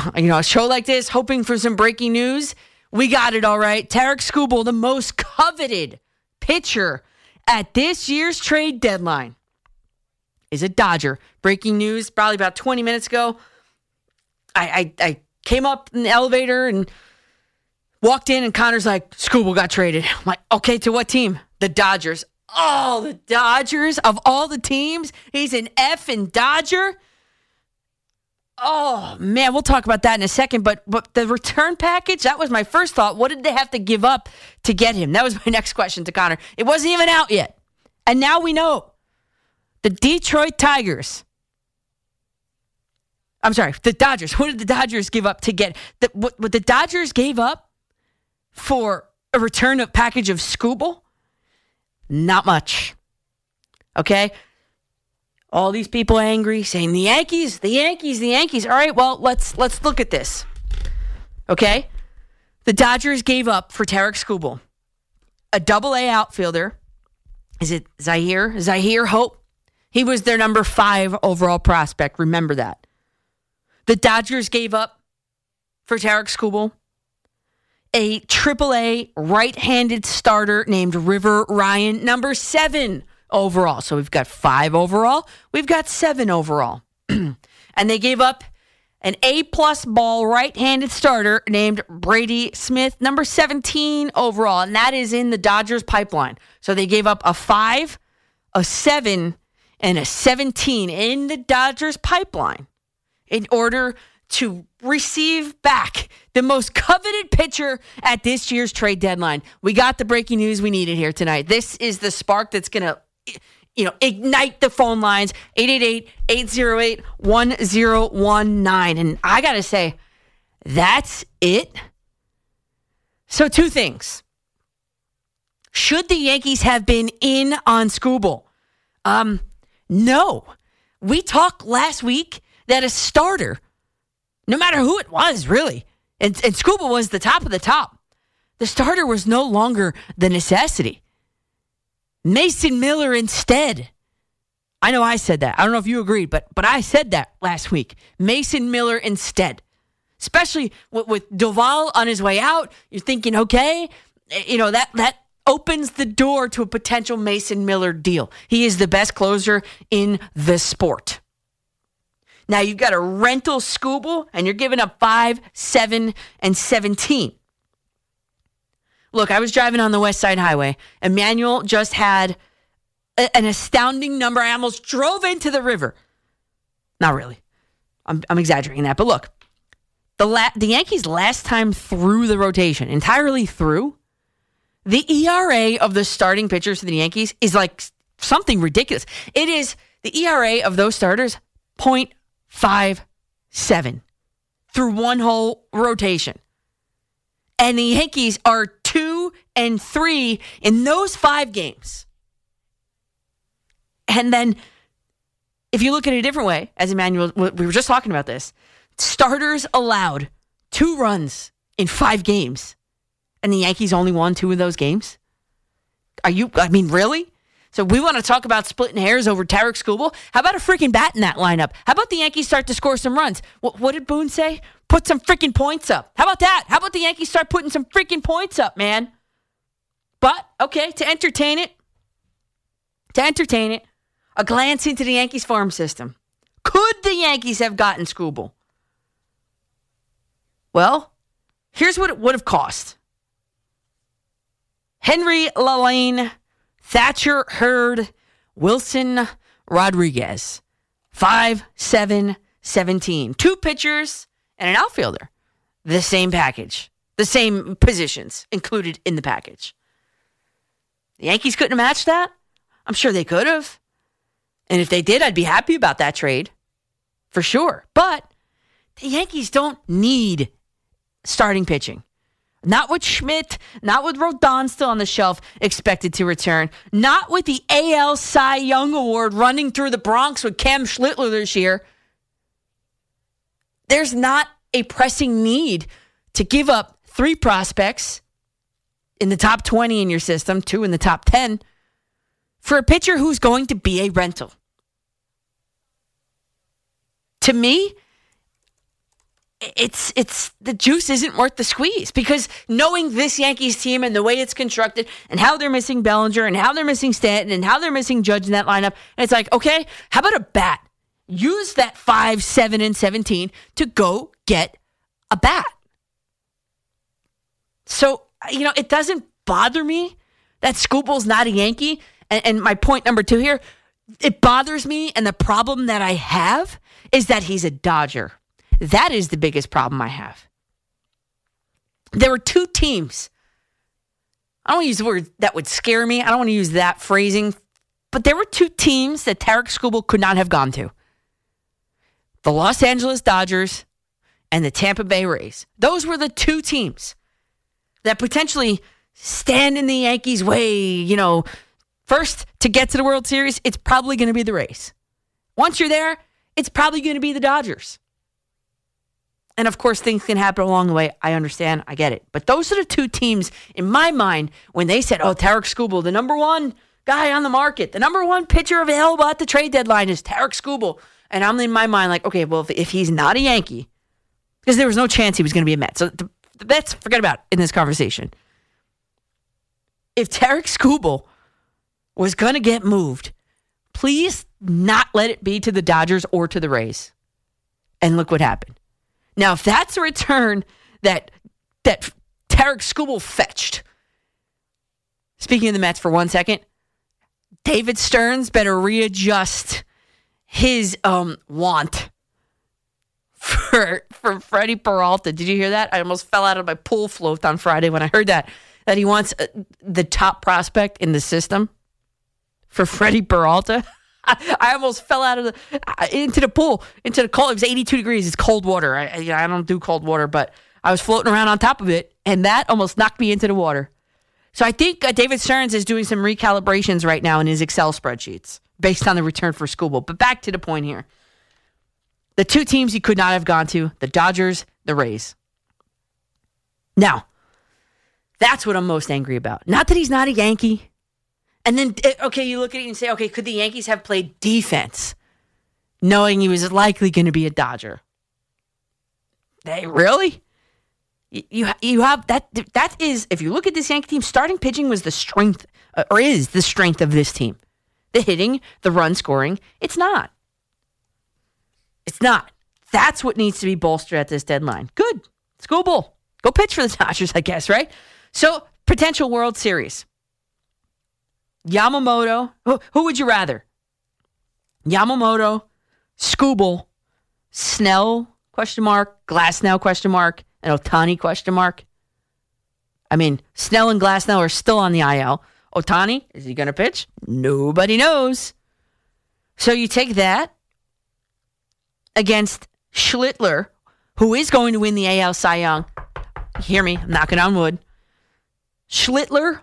A show like this, hoping for some breaking news. We got it all right. Tarik Skubal, the most coveted pitcher at this year's trade deadline, is a Dodger. Breaking news, probably about 20 minutes ago. I came up in the elevator and walked in, and Connor's like, Skubal got traded. I'm like, okay, to what team? The Dodgers. Oh, the Dodgers. Of all the teams, he's an effing Dodger. Oh, man, we'll talk about that in a second. But the return package, that was my first thought. What did they have to give up to get him? That was my next question to Connor. It wasn't even out yet. And now we know. The Detroit Tigers. I'm sorry, the Dodgers. What did the Dodgers give up to get? What the Dodgers gave up for a return of package of Skubal? Not much. Okay? All these people angry, saying the Yankees. All right, well, let's look at this. Okay? The Dodgers gave up for Tarik Skubal a double-A outfielder. Is it Zahir Hope? He was their number 5 overall prospect. Remember that. The Dodgers gave up for Tarik Skubal a triple-A right-handed starter named River Ryan, number 7 overall. So we've got 5 overall. We've got 7 overall. And they gave up an A-plus ball right-handed starter named Brady Smith, number 17 overall. And that is in the Dodgers pipeline. So they gave up a 5, a 7, and a 17 in the Dodgers pipeline in order to receive back the most coveted pitcher at this year's trade deadline. We got the breaking news we needed here tonight. This is the spark that's going to ignite the phone lines, 888-808-1019. And I got to say, that's it. So 2 things. Should the Yankees have been in on Skubal? No. We talked last week that a starter, no matter who it was, really, and Skubal was the top of the top, the starter was no longer the necessity. Mason Miller instead. I know I said that. I don't know if you agreed, but I said that last week. Mason Miller instead. Especially with Doval on his way out, you're thinking, okay, that opens the door to a potential Mason Miller deal. He is the best closer in the sport. Now you've got a rental Skubal, and you're giving up 5, 7, and 17. Look, I was driving on the West Side Highway. Emmanuel just had an astounding number. I almost drove into the river. Not really. I'm exaggerating that. But look, the Yankees last time through the rotation, entirely through, the ERA of the starting pitchers for the Yankees is like something ridiculous. It is the ERA of those starters, 0.57 through one whole rotation. And the Yankees are 2-3 in those 5 games. And then, if you look at it a different way, as Emmanuel, we were just talking about this, starters allowed 2 runs in 5 games. And the Yankees only won 2 of those games? Really? So we want to talk about splitting hairs over Tarik Skubal. How about a freaking bat in that lineup? How about the Yankees start to score some runs? What did Boone say? Put some freaking points up. How about that? How about the Yankees start putting some freaking points up, man? But, okay, to entertain it, a glance into the Yankees farm system. Could the Yankees have gotten Skubal? Well, here's what it would have cost. Henry Lalane, Thatcher Hurd, Wilson Rodriguez. 5, 7, 17. 2 pitchers and an outfielder. The same package. The same positions included in the package. The Yankees couldn't have matched that? I'm sure they could have. And if they did, I'd be happy about that trade. For sure. But the Yankees don't need starting pitching. Not with Schmidt, not with Rodon still on the shelf expected to return, not with the AL Cy Young Award running through the Bronx with Cam Schlittler this year. There's not a pressing need to give up 3 prospects in the top 20 in your system, 2 in the top 10, for a pitcher who's going to be a rental. To me, it's the juice isn't worth the squeeze, because knowing this Yankees team and the way it's constructed and how they're missing Bellinger and how they're missing Stanton and how they're missing Judge in that lineup, and it's like, okay, how about a bat? Use that 5, 7, and 17 to go get a bat. So, it doesn't bother me that Skubal's not a Yankee. And my point number 2 here, it bothers me, and the problem that I have is that he's a Dodger. That is the biggest problem I have. There were 2 teams. I don't want to use the word that would scare me. I don't want to use that phrasing. But there were 2 teams that Tarik Skubal could not have gone to. The Los Angeles Dodgers and the Tampa Bay Rays. Those were the 2 teams that potentially stand in the Yankees' way. First, to get to the World Series, it's probably going to be the Rays. Once you're there, it's probably going to be the Dodgers. And of course, things can happen along the way. I understand. I get it. But those are the 2 teams, in my mind, when they said, Tarik Skubal, the number 1 guy on the market, the number 1 pitcher available at the trade deadline is Tarik Skubal. And I'm in my mind like, okay, well, if he's not a Yankee, because there was no chance he was going to be a Met. So the Mets, forget about it in this conversation. If Tarik Skubal was going to get moved, please not let it be to the Dodgers or to the Rays. And look what happened. Now, if that's a return that Tarik Skubal fetched, speaking of the Mets for 1 second, David Stearns better readjust his want for Freddie Peralta. Did you hear that? I almost fell out of my pool float on Friday when I heard that he wants the top prospect in the system for Freddie Peralta. I almost fell out of into the pool, into the cold. It was 82 degrees. It's cold water. I don't do cold water, but I was floating around on top of it, and that almost knocked me into the water. So I think David Stearns is doing some recalibrations right now in his Excel spreadsheets based on the return for Skubal. But back to the point here. The 2 teams he could not have gone to, the Dodgers, the Rays. Now, that's what I'm most angry about. Not that he's not a Yankee. And then, okay, you look at it and say, okay, could the Yankees have played defense knowing he was likely going to be a Dodger? Hey, really? You have that is, if you look at this Yankee team, starting pitching was the strength, or is the strength of this team. The hitting, the run scoring, it's not. It's not. That's what needs to be bolstered at this deadline. Good. Skubal. Go pitch for the Dodgers, I guess, right? So, potential World Series. Yamamoto. Who would you rather? Yamamoto, Skubal, Snell, ? Glasnow, ? And Ohtani, ? I mean, Snell and Glasnow are still on the IL. Ohtani, is he going to pitch? Nobody knows. So you take that against Schlittler, who is going to win the AL Cy Young. Hear me, I'm knocking on wood. Schlittler,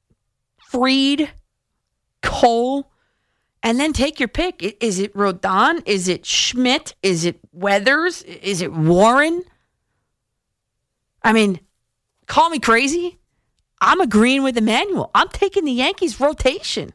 Fried, Cole, and then take your pick. Is it Rodon? Is it Schmidt? Is it Weathers? Is it Warren? I mean, call me crazy. I'm agreeing with Emmanuel. I'm taking the Yankees rotation.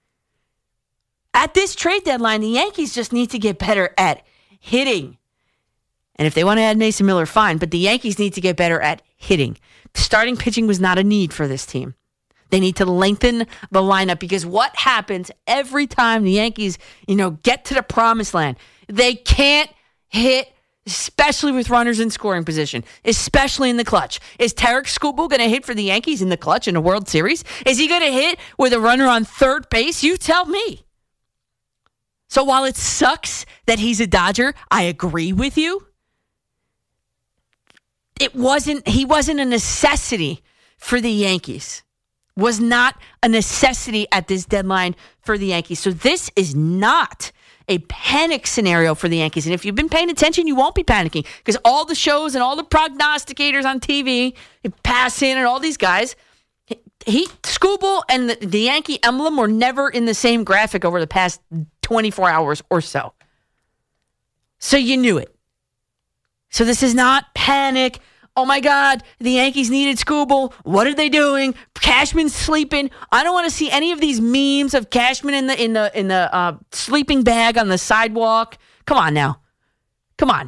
At this trade deadline, the Yankees just need to get better at hitting. And if they want to add Mason Miller, fine. But the Yankees need to get better at hitting. Starting pitching was not a need for this team. They need to lengthen the lineup, because what happens every time the Yankees, get to the promised land? They can't hit, especially with runners in scoring position, especially in the clutch. Is Tarik Skubal going to hit for the Yankees in the clutch in a World Series? Is he going to hit with a runner on third base? You tell me. So while it sucks that he's a Dodger, I agree with you. He wasn't a necessity for the Yankees. Was not a necessity at this deadline for the Yankees. So this is not a panic scenario for the Yankees. And if you've been paying attention, you won't be panicking, because all the shows and all the prognosticators on TV, Passan and all these guys, Skubal and the Yankee emblem were never in the same graphic over the past 24 hours or so. So you knew it. So this is not panic. Oh my God, the Yankees needed Skubal. What are they doing? Cashman's sleeping. I don't want to see any of these memes of Cashman in the sleeping bag on the sidewalk. Come on now. Come on.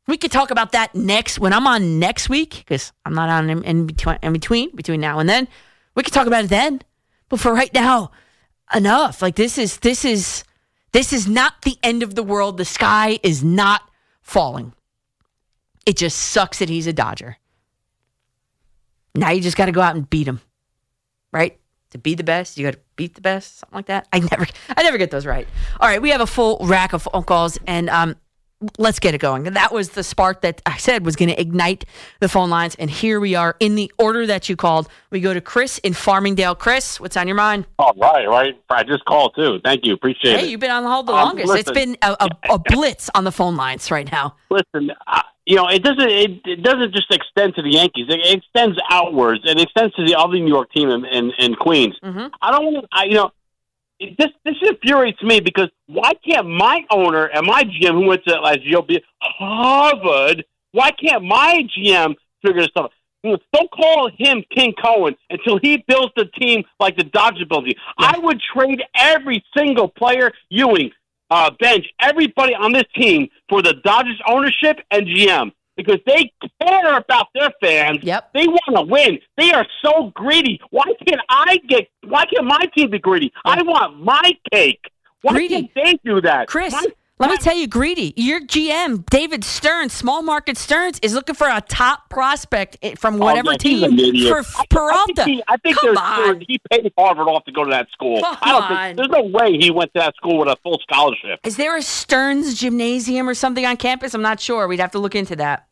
We could talk about that when I'm on next week, because I'm not on in between now and then. We could talk about it then. But for right now, enough. Like this is not the end of the world. The sky is not falling. It just sucks that he's a Dodger. Now you just got to go out and beat him, right? To be the best, you got to beat the best, something like that. I never get those right. All right, we have a full rack of phone calls, and let's get it going. That was the spark that I said was going to ignite the phone lines, and here we are in the order that you called. We go to Chris in Farmingdale. Chris, what's on your mind? Oh, right. I just called too. Thank you. Appreciate it. Hey, you've been on the hold the longest. Listen, it's been a blitz on the phone lines right now. Listen, it doesn't just extend to the Yankees. It extends outwards. It extends to the other New York team in Queens. Mm-hmm. I don't want to. This infuriates me because why can't my owner and my GM who went to Harvard, why can't my GM figure this stuff out? Don't call him King Cohen until he builds the team like the Dodgers build the team. Yeah. I would trade every single player, Ewing, bench, everybody on this team for the Dodgers ownership and GM. Because they care about their fans. Yep. They want to win. They are so greedy. Why can't my team be greedy? Yep. I want my cake. Why greedy. Can't they do that? Chris, let me tell you, greedy. Your GM, David Stearns, small market Stearns, is looking for a top prospect from whatever team for Peralta. I think he paid Harvard off to go to that school. There's no way he went to that school with a full scholarship. Is there a Stearns gymnasium or something on campus? I'm not sure. We'd have to look into that.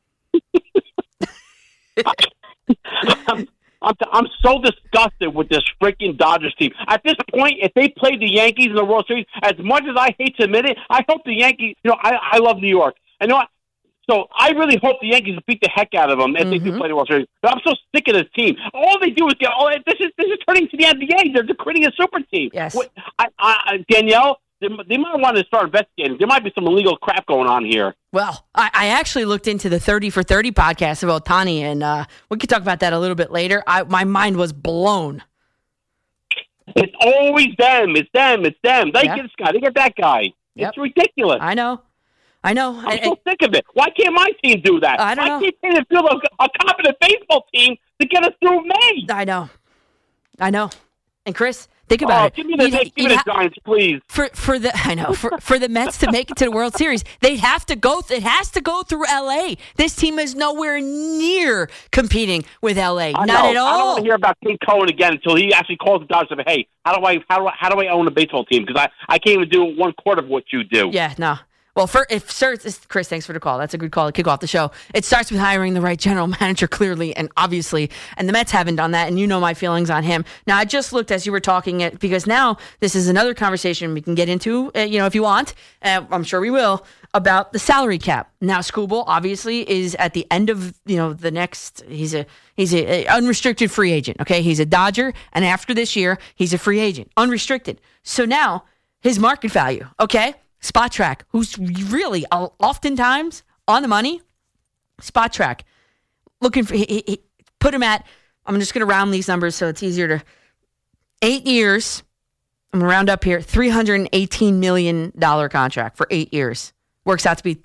I'm so disgusted with this freaking Dodgers team. At this point, if they played the Yankees in the World Series, as much as I hate to admit it, I hope the Yankees, I love New York. So I really hope the Yankees beat the heck out of them if they do play the World Series. But I'm so sick of this team. All they do is this is turning to the NBA. They're creating a super team. Yes. Danielle, they might want to start investigating. There might be some illegal crap going on here. Well, I actually looked into the 30 for 30 podcast of Ohtani, and we could talk about that a little bit later. My mind was blown. It's always them. It's them. They get this guy. They get that guy. It's ridiculous. I know. I'm so sick of it. Why can't my team do that? I don't know. Why can't they build a competent baseball team to get us through May? I know. And Chris, think about it. Give me the Giants, please. For the Mets to make it to the World Series, it has to go through LA. This team is nowhere near competing with LA. Not at all. I don't want to hear about King Cohen again until he actually calls the Dodgers and says, "Hey, how do I own a baseball team? Because I can't even do 1/4 of what you do." Yeah, no. Well, Chris, thanks for the call. That's a good call to kick off the show. It starts with hiring the right general manager, clearly and obviously, and the Mets haven't done that, and you know my feelings on him. Now, I just looked as you were talking, because now this is another conversation we can get into, if you want. I'm sure we will, about the salary cap. Now, Skubal obviously is at the end of the next. He's a unrestricted free agent. Okay, he's a Dodger, and after this year, he's a free agent, unrestricted. So now his market value. Okay. Spot Track, who's really oftentimes on the money. Spot Track, looking for, he put him at, I'm just going to round these numbers so it's easier to, 8 years, I'm going to round up here, $318 million contract for 8 years. Works out to be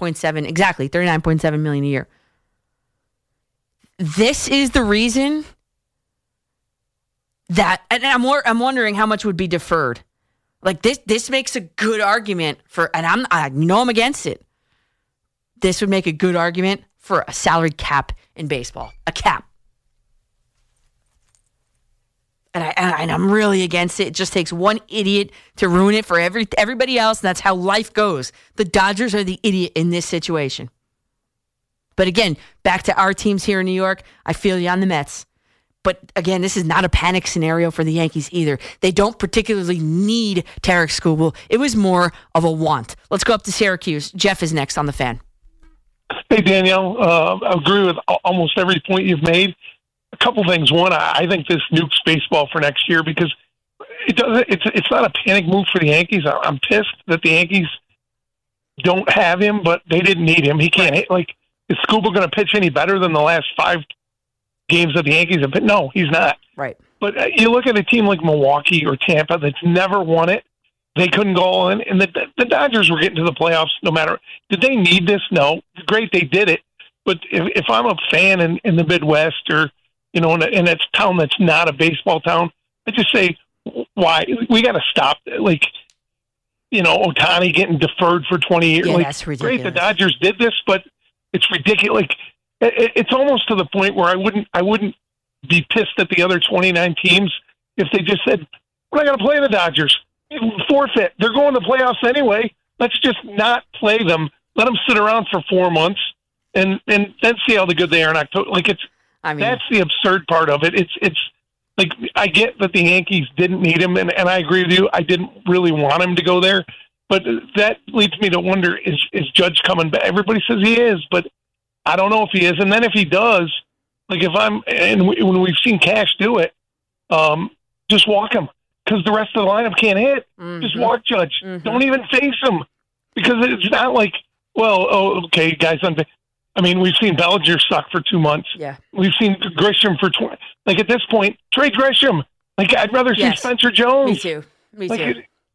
$39.7 million a year. This is the reason that, and I'm wondering how much would be deferred. Like this makes a good argument for, and I'm against it. This would make a good argument for a salary cap in baseball, a cap. And I'm really against it. It just takes one idiot to ruin it for everybody else, and that's how life goes. The Dodgers are the idiot in this situation. But again, back to our teams here in New York, I feel you on the Mets. But again, this is not a panic scenario for the Yankees either. They don't particularly need Tarik Skubal. It was more of a want. Let's go up to Syracuse. Jeff is next on the Fan. Hey, Danielle. I agree with almost every point you've made. A couple things. One, I think this nukes baseball for next year because it's not a panic move for the Yankees. I'm pissed that the Yankees don't have him, but they didn't need him. He can't. Is Skubal going to pitch any better than the last 5 games that the Yankees have been? No, he's not. Right. But you look at a team like Milwaukee or Tampa that's never won it. they couldn't go all in, and the Dodgers were getting to the playoffs no matter. Did they need this? No. Great, they did it. But if I'm a fan in the Midwest or, in a town that's not a baseball town, I just say, why? We got to stop. Like, Ohtani getting deferred for 20 years. Yeah, like, that's ridiculous. Great, the Dodgers did this, but it's ridiculous. Like, it's almost to the point where I wouldn't be pissed at the other 29 teams if they just said, we're not going to play the Dodgers. Forfeit. They're going to playoffs anyway. Let's just not play them. Let them sit around for 4 months and then see how good they are in October. Like, that's the absurd part of it. It's like, I get that the Yankees didn't need him, and I agree with you. I didn't really want him to go there, but that leads me to wonder, is Judge coming back? Everybody says he is, but I don't know if he is. And then if he does, like when we've seen Cash do it, just walk him. Because the rest of the lineup can't hit. Mm-hmm. Just walk Judge. Mm-hmm. Don't even face him. Because it's not like, okay, guys. We've seen Bellinger suck for 2 months. Yeah. We've seen Grisham for 20. Like, at this point, trade Grisham. Like, I'd rather see Spencer Jones. Me too.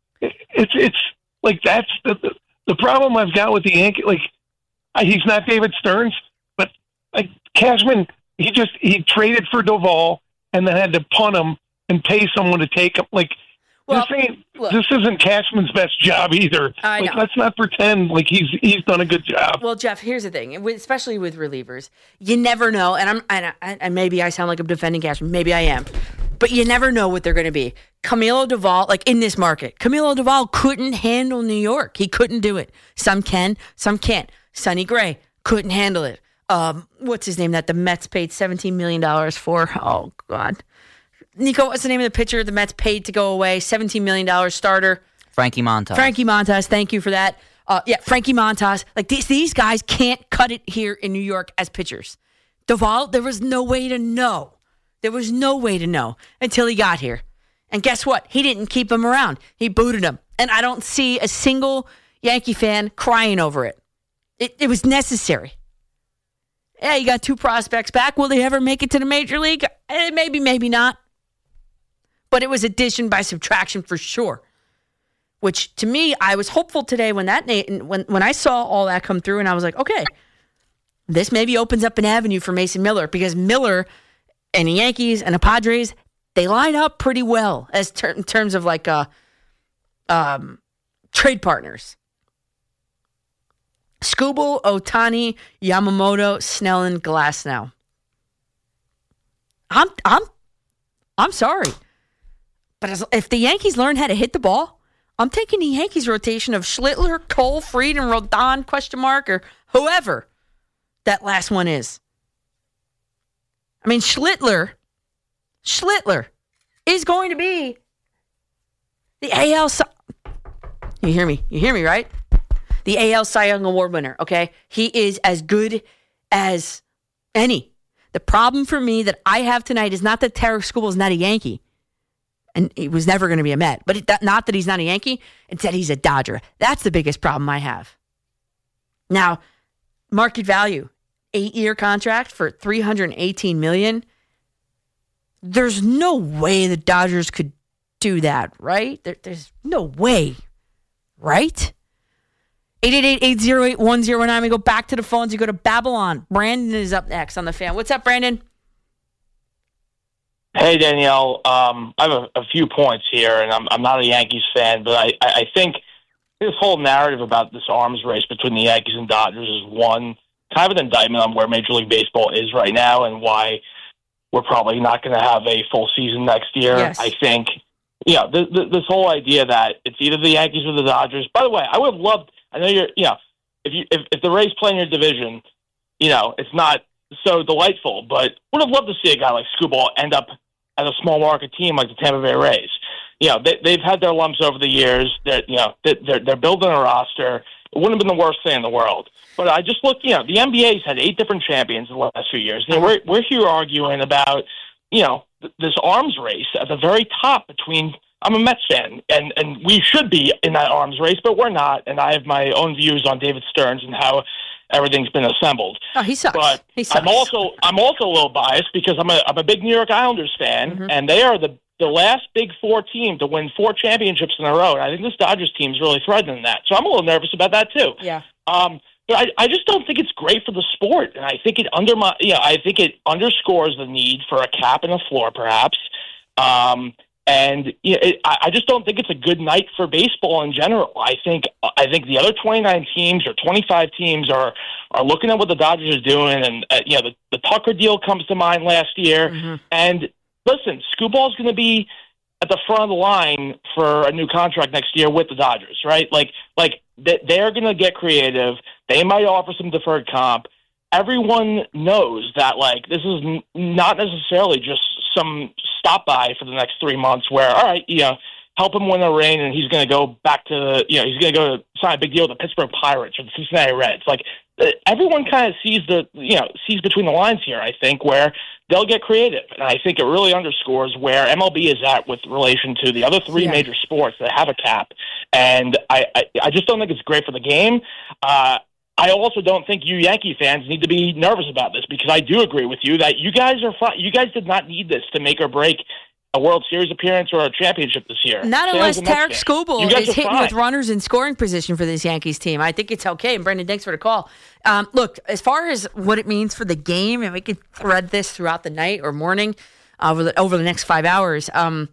It's like, that's the problem I've got with the Yankees. Like, he's not David Stearns, but like Cashman, he traded for Duvall and then had to punt him and pay someone to take him. Like, this isn't Cashman's best job either. I know. Let's not pretend like he's done a good job. Well, Jeff, here's the thing, especially with relievers, you never know. And maybe I sound like I'm defending Cashman. Maybe I am, but you never know what they're going to be. Camilo Duvall, like in this market, Camilo Duvall couldn't handle New York. He couldn't do it. Some can, some can't. Sonny Gray couldn't handle it. What's his name that the Mets paid $17 million for? Oh God. Nico, what's the name of the pitcher the Mets paid to go away? $17 million starter. Frankie Montas. Frankie Montas, thank you for that. Frankie Montas. Like, these guys can't cut it here in New York as pitchers. Duvall, there was no way to know. There was no way to know until he got here. And guess what? He didn't keep him around. He booted him. And I don't see a single Yankee fan crying over it. It was necessary. Yeah, you got 2 prospects back. Will they ever make it to the major league? Maybe, maybe not. But it was addition by subtraction for sure. Which, to me, I was hopeful today when I saw all that come through, and I was like, okay, this maybe opens up an avenue for Mason Miller, because Miller and the Yankees and the Padres, they line up pretty well as in terms of like trade partners. Skubal, Ohtani, Yamamoto, Snellen, Glasnow. I'm sorry. But if the Yankees learn how to hit the ball, I'm taking the Yankees rotation of Schlittler, Cole, Fried, and Rodon, ? Or whoever that last one is. I mean, Schlittler is going to be the AL. You hear me? You hear me, right? The AL Cy Young Award winner, okay? He is as good as any. The problem for me that I have tonight is not that Tarek Skubal is not a Yankee. And he was never going to be a Met. But not that he's not a Yankee, it's that he's a Dodger. That's the biggest problem I have. Now, market value, 8-year contract for $318 million. There's no way the Dodgers could do that, right? There's no way, right? 888-808-1019. We go back to the phones. You go to Babylon. Brandon is up next on the Fan. What's up, Brandon? Hey, Danielle. I have a few points here, and I'm not a Yankees fan, but I think this whole narrative about this arms race between the Yankees and Dodgers is one kind of an indictment on where Major League Baseball is right now and why we're probably not going to have a full season next year. Yes. I think, this whole idea that it's either the Yankees or the Dodgers. By the way, I would love. I know you're. If the Rays play in your division, it's not so delightful, but would have loved to see a guy like Skubal end up at a small market team like the Tampa Bay Rays. They've had their lumps over the years. They're building a roster. It wouldn't have been the worst thing in the world. But I just look, the NBA's had 8 different champions in the last few years. And we're here arguing about, this arms race at the very top between. I'm a Mets fan, and we should be in that arms race, but we're not. And I have my own views on David Stearns and how everything's been assembled. Oh, he sucks. But he sucks. I'm also a little biased because I'm a big New York Islanders fan, and they are the the last Big Four team to win 4 championships in a row. And I think this Dodgers team is really threatening that. So I'm a little nervous about that too. Yeah. But I just don't think it's great for the sport, and I think it I think it underscores the need for a cap and a floor, perhaps. I just don't think it's a good night for baseball in general. I think the other 29 teams or 25 teams are looking at what the Dodgers are doing, and the Tucker deal comes to mind last year. Mm-hmm. And listen, Scooball's going to be at the front of the line for a new contract next year with the Dodgers, right? Like they're going to get creative. They might offer some deferred comp. Everyone knows that, like, this is not necessarily just some stop by for the next 3 months where, all right, help him win a ring and he's going to go back to, he's going to go sign a big deal with the Pittsburgh Pirates or the Cincinnati Reds. Like, everyone kind of sees between the lines here, I think, where they'll get creative. And I think it really underscores where MLB is at with relation to the other 3 major sports that have a cap. And I just don't think it's great for the game. I also don't think you Yankee fans need to be nervous about this, because I do agree with you that you guys are fine. You guys did not need this to make or break a World Series appearance or a championship this year. Not unless Tarek Skubal is hitting with runners in scoring position for this Yankees team. I think it's okay. And Brendan, thanks for the call. Look, as far as what it means for the game, and we could thread this throughout the night or morning over the next 5 hours,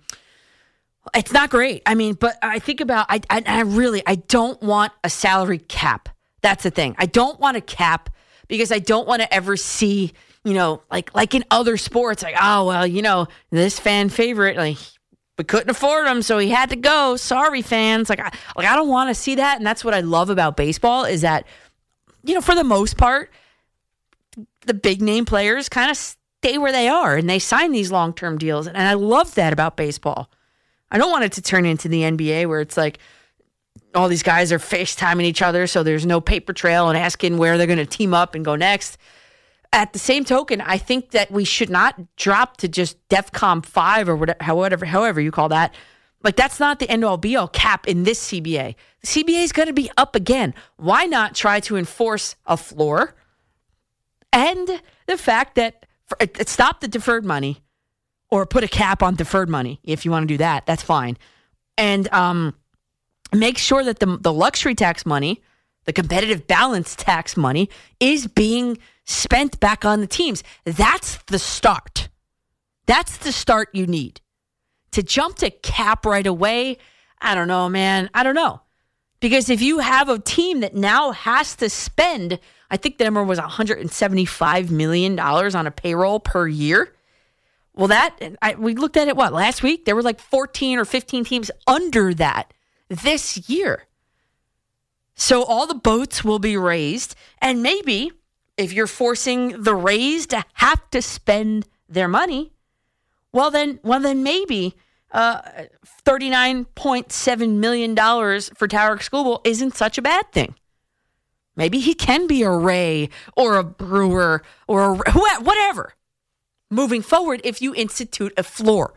it's not great. I mean, but I think about, I don't want a salary cap. That's the thing. I don't want a cap because I don't want to ever see, like in other sports, like, oh, well, this fan favorite, like, we couldn't afford him, so he had to go. Sorry, fans. I don't want to see that. And that's what I love about baseball is that, for the most part, the big name players kind of stay where they are and they sign these long-term deals. And I love that about baseball. I don't want it to turn into the NBA where it's like, all these guys are FaceTiming each other, so there's no paper trail and asking where they're going to team up and go next. At the same token, I think that we should not drop to just DEFCON 5 or whatever, however you call that. Like, that's not the end-all be-all cap in this CBA. The CBA is going to be up again. Why not try to enforce a floor? And the fact that stop the deferred money or put a cap on deferred money. If you want to do that, that's fine. And make sure that the luxury tax money, the competitive balance tax money, is being spent back on the teams. That's the start. That's the start you need. To jump to cap right away, I don't know, man. I don't know. Because if you have a team that now has to spend, I think the number was $175 million on a payroll per year. Well, we looked at it, last week? There were like 14 or 15 teams under that this year. So all the boats will be raised, and maybe if you're forcing the raised to have to spend their money, well then maybe $39.7 million for Tarek Skubal isn't such a bad thing. Maybe he can be a Ray or a Brewer or whatever moving forward if you institute a floor.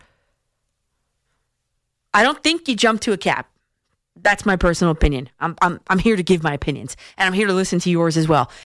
I don't think you jump to a cap. That's my personal opinion. I'm here to give my opinions, and I'm here to listen to yours as well.